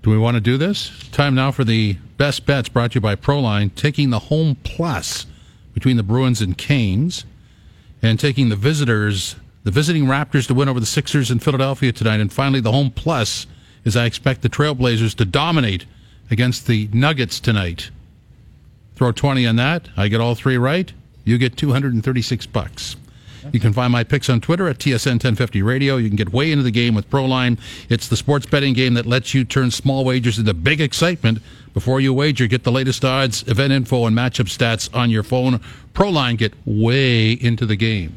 Do we want to do this? Time now for the best bets brought to you by Proline, taking the home plus between the Bruins and Canes, and taking the visiting Raptors to win over the Sixers in Philadelphia tonight, and finally the home plus as I expect the Trailblazers to dominate against the Nuggets tonight. Throw 20 on that. I get all three right. You get $236. You can find my picks on Twitter at TSN 1050 Radio. You can get way into the game with Proline. It's the sports betting game that lets you turn small wagers into big excitement. Before you wager, get the latest odds, event info, and matchup stats on your phone. Proline, get way into the game.